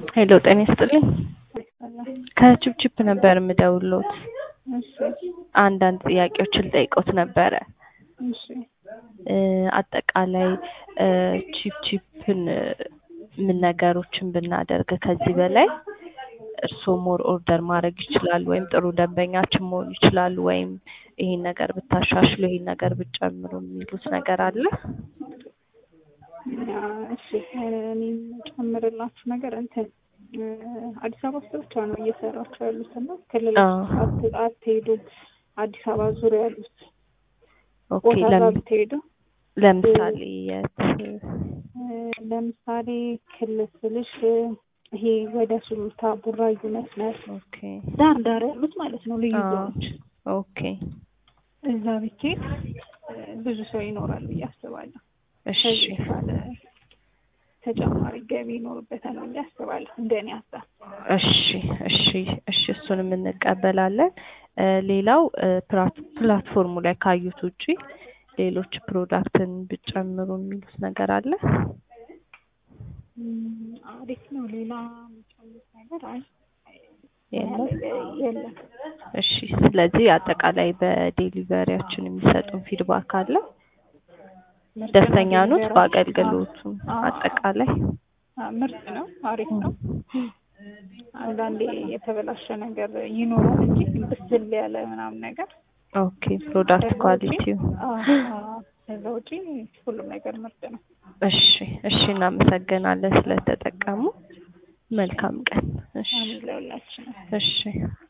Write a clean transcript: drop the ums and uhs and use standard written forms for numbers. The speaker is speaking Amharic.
ሄሎ ጤና ይስጥልኝ። ከቺፕቺፕ ነበር የምደውልዎት። እሺ አንዳንድ ጥያቄዎችን ልጠይቅዎት ነበረ። እሺ አጠቃላይ ቺፕቺፕን ምን ነገሮችን ብናደርግ ከዚህ በላይ እርስዎ ሞር ኦርደር ማድረግ ይችላሉ ወይም ጥሩ ደንበኛችን መሆን ይችላሉ ወይም ይሄን ነገር ብታሻሽሉ ይሄን ነገር ብትጨምሩ የሚሉት ነገር አለ? እሺ እኔ የምጨምርላችሁ ነገር አዲስ አበባ ውስጥ ብቻ ነው እየሰራችሁ ያሉት እና ክልል አትሄዱም? አዲስ አበባ ዙሪያ ያሉት ኦኬ። ቦታ ጋር ብትሄዱ ለምሳሌ የት? ለምሳሌ ክልል ስልሽ ይሄ ወደ ሱሉልታ ቡራዩ መስመር ኦኬ ዳር ዳር ያሉት ማለት ነው ልዩ ዞኖች። ኦኬ እዛ ብትሄድ ብዙ ሰው ይኖራል ብዬ አስባለሁ። እሺ ተጨማሪ ገቢ ይኖርበታል ብዬ አስባለሁ እንደኔ ሀሳብ። እሺ እሱንም እንቀበላለን። ሌላው ፕላትፎርሙ ላይ ካዩት ውጪ ሌሎች ፕሮዳክትን ብጨምሩ የሚሉት ነገር አለ? አሪፍ ነው። ሌላ የሚጨምሩት ነገር የለም። እሺ ስለዚህ አጠቃላይ በዴሊቨሪያችን የሚሰጡን ፊድባክ አለ? ደስተኛ ኖት በአገልግሎቱ? አጠቃላይ ምርጥ ነው፣ አሪፍ ነው። አንዳንዴ የተበላሸ ነገር ይኖራል እንጂ ብስል ያለ ምናምን ነገር ኦኬ። ፕሮዳክት ኳሊቲው ከዛ ውጪ ሁሉም ነገር ምርጥ ነው። እሺ እናመሰግናለን ስለተጠቀሙ። መልካም ቀን። እሺ ለሁላችንም። እሺ